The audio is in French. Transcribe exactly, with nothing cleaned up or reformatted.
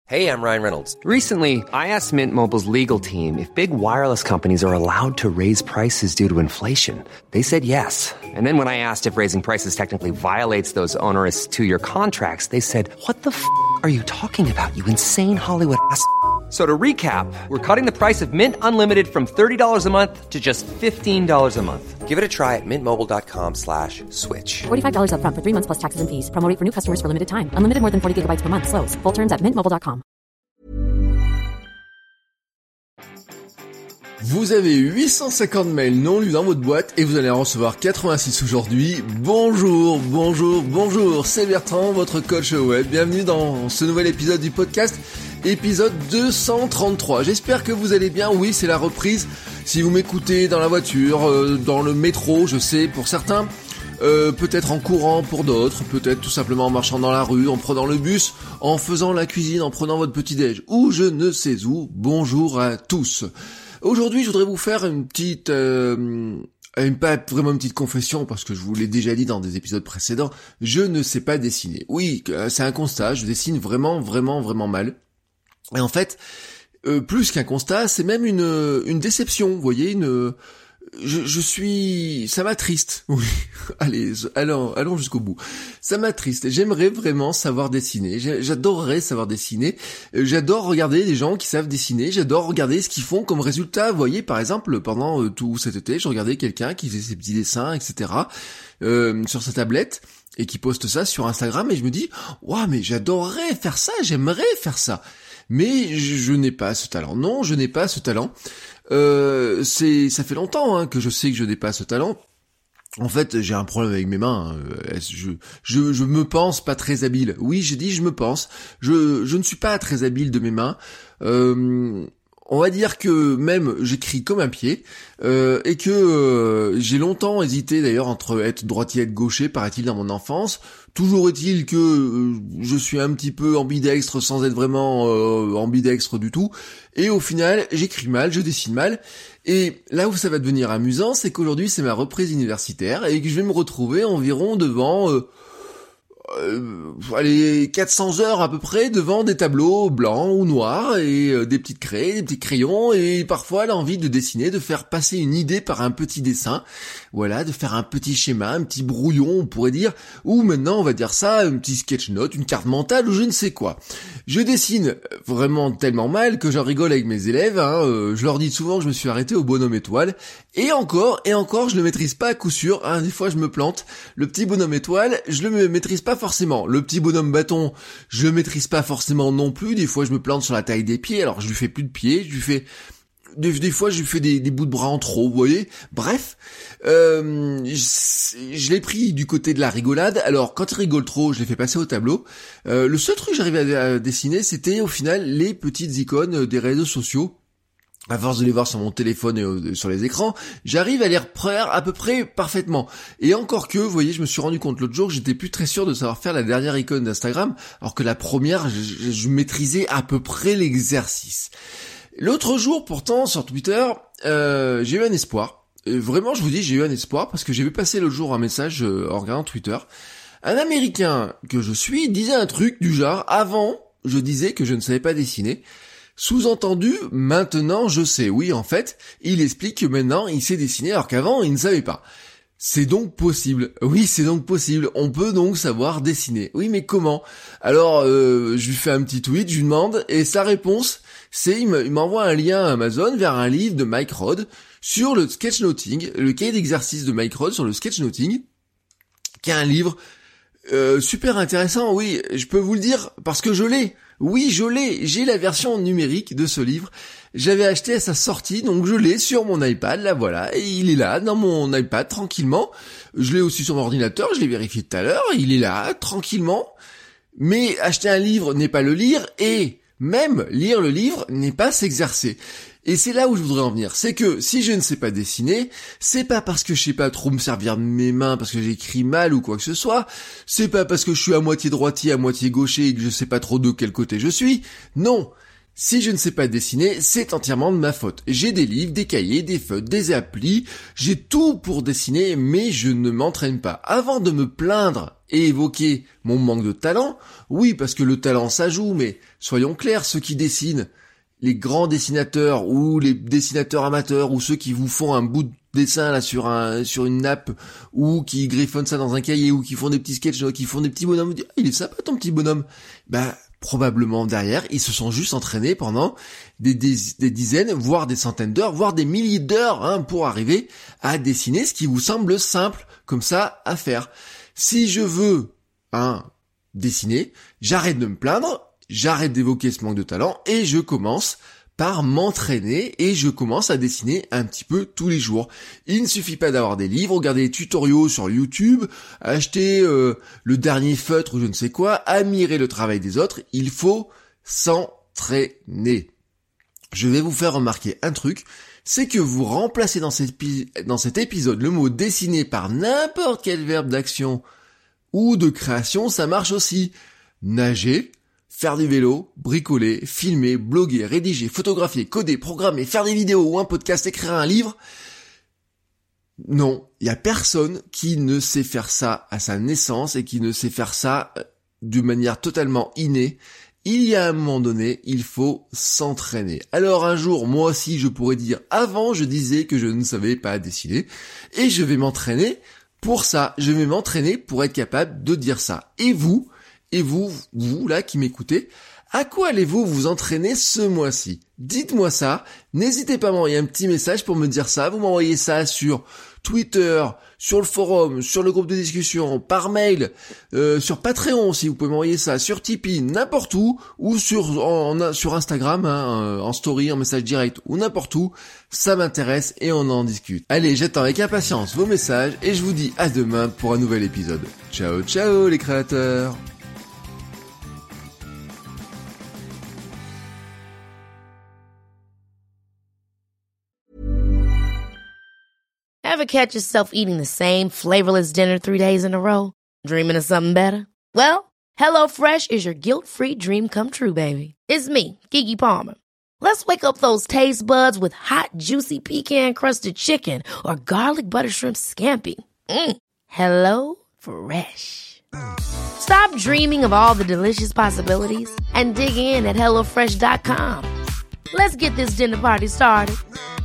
Hey, I'm Ryan Reynolds. Recently, I asked Mint Mobile's legal team if big wireless companies are allowed to raise prices due to inflation. They said yes. And then when I asked if raising prices technically violates those onerous two-year contracts, they said, what the f*** are you talking about, you insane Hollywood ass f- So to recap, we're cutting the price of Mint Unlimited from thirty dollars a month to just fifteen dollars a month. Give it a try at mintmobile.com slash switch. forty-five dollars up front for three months plus taxes and fees. Promo rate for new customers for limited time. Unlimited more than forty gigabytes per month. Slows full terms at mint mobile dot com. Vous avez huit cent cinquante mails non lus dans votre boîte et vous allez en recevoir quatre-vingt-six aujourd'hui. Bonjour, bonjour, bonjour, c'est Bertrand, votre coach web. Bienvenue dans ce nouvel épisode du podcast, épisode deux cent trente-trois. J'espère que vous allez bien. Oui, c'est la reprise. Si vous m'écoutez dans la voiture, euh, dans le métro, je sais, pour certains, euh, peut-être en courant pour d'autres, peut-être tout simplement en marchant dans la rue, en prenant le bus, en faisant la cuisine, en prenant votre petit-déj, ou je ne sais où. Bonjour à tous. Aujourd'hui, je voudrais vous faire une petite, euh, une, pas vraiment une petite confession, parce que je vous l'ai déjà dit dans des épisodes précédents, je ne sais pas dessiner. Oui, c'est un constat, je dessine vraiment, vraiment, vraiment mal. Et en fait, euh, plus qu'un constat, c'est même une, une déception, vous voyez, une... Je, je suis... Ça m'attriste. Oui. Allez, allons, allons jusqu'au bout. Ça m'attriste. J'aimerais vraiment savoir dessiner. J'adorerais savoir dessiner. J'adore regarder les gens qui savent dessiner. J'adore regarder ce qu'ils font comme résultat. Vous voyez, par exemple, pendant euh, tout cet été, je regardais quelqu'un qui faisait ses petits dessins, et cetera, euh, sur sa tablette, et qui poste ça sur Instagram, et je me dis, waouh, mais j'adorerais faire ça, j'aimerais faire ça. Mais je, je n'ai pas ce talent. Non, je n'ai pas ce talent. Euh, c'est, ça fait longtemps hein, que je sais que je n'ai pas ce talent. En fait, j'ai un problème avec mes mains. Hein. Je, je, je me pense pas très habile. Oui, j'ai dit je me pense. Je, je ne suis pas très habile de mes mains. Euh, on va dire que même j'écris comme un pied euh, et que euh, j'ai longtemps hésité d'ailleurs entre être droitier et être gaucher, paraît-il, dans mon enfance. Toujours est-il que euh, je suis un petit peu ambidextre sans être vraiment euh, ambidextre du tout. Et au final, j'écris mal, je dessine mal. Et là où ça va devenir amusant, c'est qu'aujourd'hui c'est ma reprise universitaire et que je vais me retrouver environ devant... Euh, Euh, allez, quatre cents heures à peu près devant des tableaux blancs ou noirs et euh, des petites craies, des petits crayons et parfois l'envie de dessiner, de faire passer une idée par un petit dessin, voilà, de faire un petit schéma, un petit brouillon on pourrait dire, ou maintenant on va dire ça, un petit sketch note, une carte mentale ou je ne sais quoi. Je dessine vraiment tellement mal que j'en rigole avec mes élèves, hein, euh, je leur dis souvent que je me suis arrêté au bonhomme étoile et encore, et encore je le maîtrise pas à coup sûr, hein, des fois je me plante, le petit bonhomme étoile, je le maîtrise pas forcément. Le petit bonhomme bâton, je le maîtrise pas forcément non plus. Des fois, je me plante sur la taille des pieds. Alors, je lui fais plus de pieds. Je lui fais des, des fois, je lui fais des, des bouts de bras en trop. Vous voyez. Bref, euh, je, je l'ai pris du côté de la rigolade. Alors, quand il rigole trop, je l'ai fait passer au tableau. Euh, le seul truc que j'arrivais à, à dessiner, c'était au final les petites icônes des réseaux sociaux. À force de les voir sur mon téléphone et sur les écrans, j'arrive à les reprendre à peu près parfaitement. Et encore que, vous voyez, je me suis rendu compte l'autre jour que j'étais plus très sûr de savoir faire la dernière icône d'Instagram, alors que la première, je, je maîtrisais à peu près l'exercice. L'autre jour, pourtant, sur Twitter, euh, j'ai eu un espoir. Et vraiment, je vous dis, j'ai eu un espoir, parce que j'ai vu passer l'autre jour un message euh, en regardant Twitter. Un Américain que je suis disait un truc du genre, avant, je disais que je ne savais pas dessiner. Sous-entendu, maintenant je sais. Oui, en fait, il explique que maintenant il sait dessiner alors qu'avant il ne savait pas. C'est donc possible. Oui, c'est donc possible. On peut donc savoir dessiner. Oui, mais comment ? Alors, euh, je lui fais un petit tweet, je lui demande, et sa réponse, c'est il m'envoie un lien Amazon vers un livre de Mike Rohde sur le sketchnoting, le cahier d'exercice de Mike Rohde sur le sketchnoting, qui est un livre euh, super intéressant. Oui, je peux vous le dire parce que je l'ai. Oui, je l'ai, j'ai la version numérique de ce livre. J'avais acheté à sa sortie, donc je l'ai sur mon iPad, là voilà, et il est là, dans mon iPad, tranquillement. Je l'ai aussi sur mon ordinateur, je l'ai vérifié tout à l'heure, il est là, tranquillement. Mais acheter un livre n'est pas le lire, et même lire le livre n'est pas s'exercer. Et c'est là où je voudrais en venir, c'est que si je ne sais pas dessiner, c'est pas parce que je sais pas trop me servir de mes mains, parce que j'écris mal ou quoi que ce soit, c'est pas parce que je suis à moitié droitier, à moitié gaucher et que je sais pas trop de quel côté je suis, non. Si je ne sais pas dessiner, c'est entièrement de ma faute. J'ai des livres, des cahiers, des feutres, des applis, j'ai tout pour dessiner, mais je ne m'entraîne pas. Avant de me plaindre et évoquer mon manque de talent. Oui, parce que le talent ça joue, mais soyons clairs, ceux qui dessinent, les grands dessinateurs ou les dessinateurs amateurs ou ceux qui vous font un bout de dessin là sur un sur une nappe ou qui griffonnent ça dans un cahier ou qui font des petits sketchs, qui font des petits bonhommes, vous dites, ah, il est sympa ton petit bonhomme. Bah probablement derrière, ils se sont juste entraînés pendant des, des, des dizaines, voire des centaines d'heures, voire des milliers d'heures hein, pour arriver à dessiner ce qui vous semble simple comme ça à faire. Si je veux hein, dessiner, j'arrête de me plaindre, j'arrête d'évoquer ce manque de talent et je commence par m'entraîner et je commence à dessiner un petit peu tous les jours. Il ne suffit pas d'avoir des livres, regarder des tutoriaux sur YouTube, acheter euh, le dernier feutre ou je ne sais quoi, admirer le travail des autres, il faut s'entraîner. Je vais vous faire remarquer un truc, c'est que vous remplacez dans cet, épi- dans cet épisode le mot dessiner par n'importe quel verbe d'action ou de création, ça marche aussi. Nager, faire du vélo, bricoler, filmer, bloguer, rédiger, photographier, coder, programmer, faire des vidéos ou un podcast, écrire un livre. Non, il y a personne qui ne sait faire ça à sa naissance et qui ne sait faire ça de manière totalement innée. Il y a un moment donné, il faut s'entraîner. Alors un jour, moi aussi, je pourrais dire, avant, je disais que je ne savais pas dessiner et je vais m'entraîner pour ça. Je vais m'entraîner pour être capable de dire ça. Et vous Et vous, vous là qui m'écoutez, à quoi allez-vous vous entraîner ce mois-ci ? Dites-moi ça, n'hésitez pas à m'envoyer un petit message pour me dire ça, vous m'envoyez ça sur Twitter, sur le forum, sur le groupe de discussion, par mail, euh, sur Patreon aussi, vous pouvez m'envoyer ça, sur Tipeee, n'importe où, ou sur en, sur Instagram, hein, en story, en message direct, ou n'importe où, ça m'intéresse et on en discute. Allez, j'attends avec impatience vos messages et je vous dis à demain pour un nouvel épisode. Ciao ciao les créateurs. Ever catch yourself eating the same flavorless dinner three days in a row? Dreaming of something better? Well, HelloFresh is your guilt-free dream come true, baby. It's me, Keke Palmer. Let's wake up those taste buds with hot, juicy pecan-crusted chicken or garlic butter shrimp scampi. Mm. Hello Fresh. Stop dreaming of all the delicious possibilities and dig in at hello fresh dot com. Let's get this dinner party started.